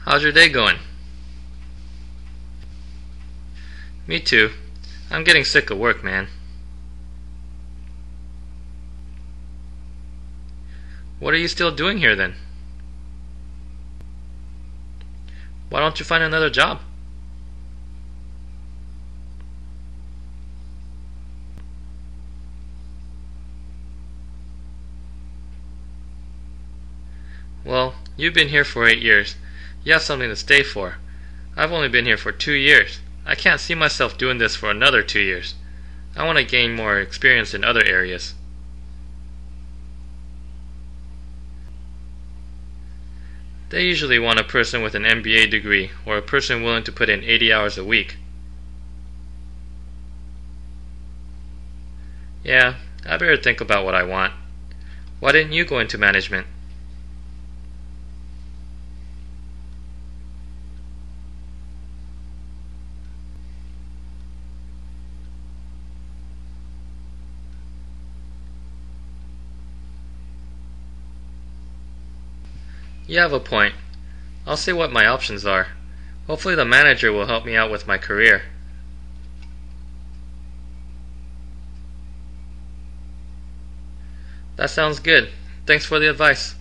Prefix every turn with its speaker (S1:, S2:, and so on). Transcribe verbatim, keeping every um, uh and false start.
S1: How's your day going? Me too. I'm getting sick of work, man. What are you still doing here then? Why don't you find another job? Well, you've been here for eight years. You have something to stay for. I've only been here for two years. I can't see myself doing this for another two years. I want to gain more experience in other areas. They usually want a person with an M B A degree or a person willing to put in eighty hours a week. Yeah, I better think about what I want. Why didn't you go into management? You have a point. I'll see what my options are. Hopefully the manager will help me out with my career. That sounds good. Thanks for the advice.